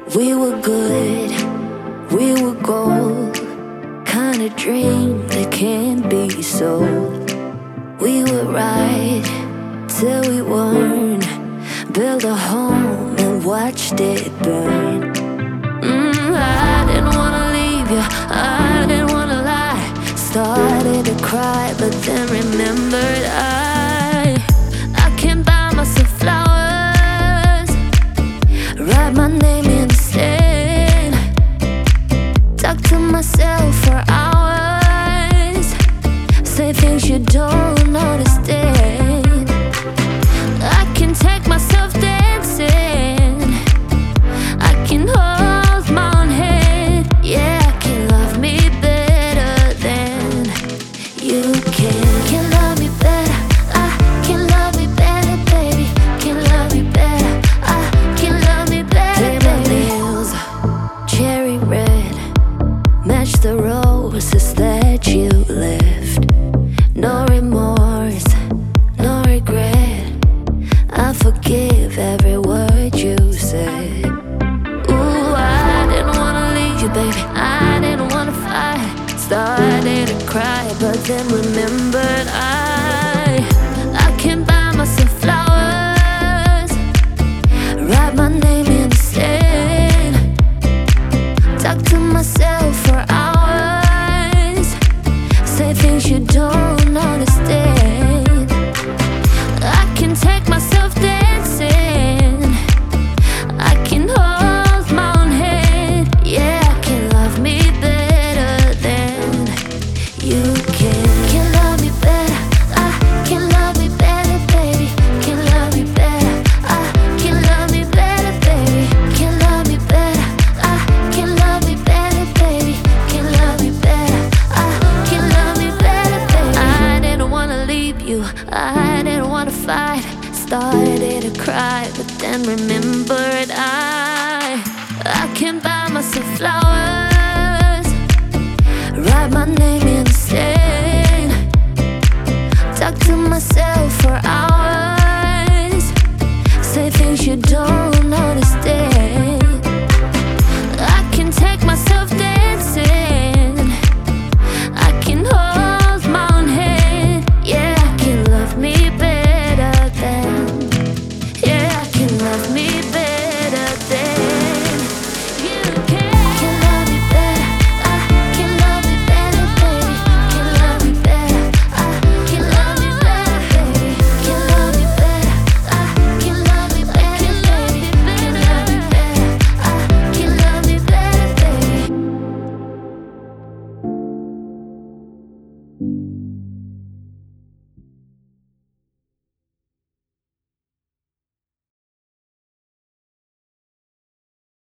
We were good, we were gold, kind of dream that can't be sold. We were right till we weren't, built a home and watched it burn. I didn't wanna leave you, I didn't wanna lie. Started to cry, but then remembered I can't buy myself flowers, write my name in the sand, talk to myself for hours, say things you don't understand. I can take myself dancing, I can hold my own hand. Yeah, I can love me better than you can. Can love me better, I can love me better, baby. Can love me better, I can love me better, baby. Nails, cherry red, match the roses that you left. No remorse, no regret, I forgive every word you said. Ooh, I didn't wanna leave you, baby, I didn't wanna fight. Started to cry, but then remembered I can't buy myself flowers, write my name in the sand, talk to myself for hours, say things you don't understand. I can take myself dancing, I can hold my own hand. Yeah, I can love me better than you can. Can love me better, I can love me better, baby. Can love me better, I can love me better, baby. Can love me better, I can love me better, baby. Can love me better, I can love me better, baby. I didn't wanna leave you, I didn't wanna fight. Started to cry, but then remembered I can't buy myself flowers, write my name in the sand, talk to myself for hours, say things you don't